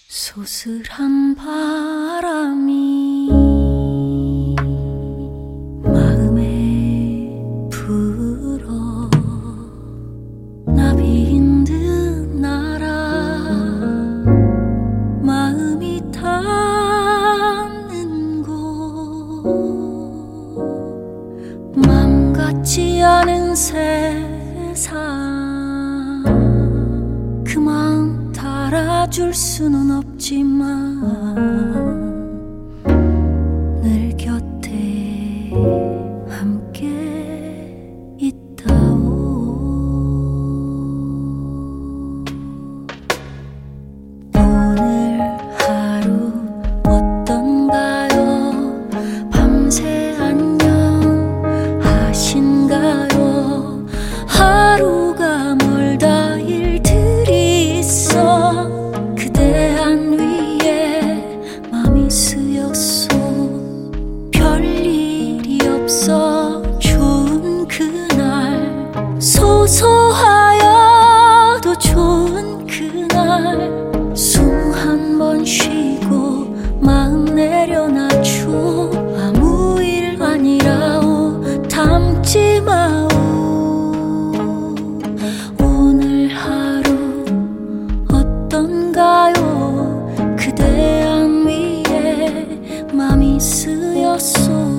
소슬한 바람이 마음에 불어 나비인 듯 날아 마음이 닿는 곳 맘 같지 않은 세상 그 마음 달아줄 수는 없지만 늘 곁에 함께 있다오. 오늘 하루 어떤가요? 밤새 안녕 하신가요? 하루가 멀다 일들이 있어 그대 안 위에 맘이 쓰였소. 별일이 없어 좋은 그날 소소하여도 좋은 그날 숨 한 번 쉬고 마음 내려놔줘. 아무 일 아니라오 담지 마오. 오늘 하루 어떤가요? 그대 안 위에 맘이 쓰였소.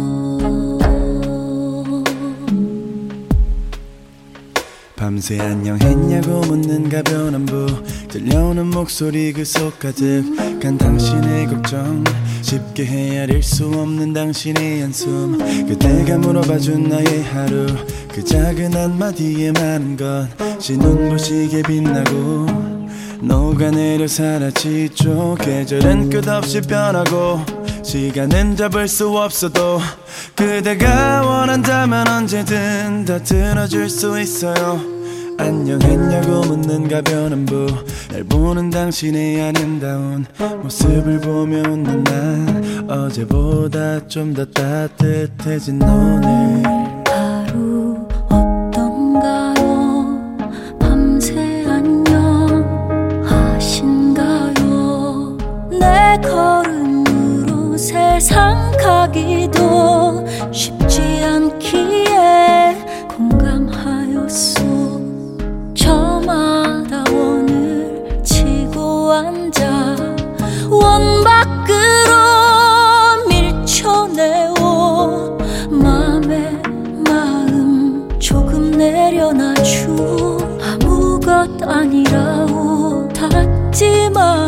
밤새 안녕했냐고 묻는 가벼운 안부 들려오는 목소리 그 속 가득한 당신의 걱정 쉽게 헤아릴 수 없는 당신의 한숨 그대가 물어봐준 나의 하루 그 작은 한마디에 많은 것이 눈부시게 빛나고 녹아내려 사라지죠. 계절은 끝없이 변하고 시간은 잡을 수 없어도 그대가 원한다면 언제든 다 들어줄 수 있어요. 안녕했냐고 묻는 가벼운 안부 날 보는 당신의 아름다운 모습을 보며 웃는 날 어제보다 좀 더 따뜻해진 오늘 하루 어떤가요? 밤새 안녕 하신가요? 내 걸음으로 세상 가기도 쉽지 않기에 공감하였소. 저마다 오늘 치고 앉아 원 밖으로 밀쳐내오. 맘에 마음 조금 내려놔줘. 아무것 아니라오 닿지 마.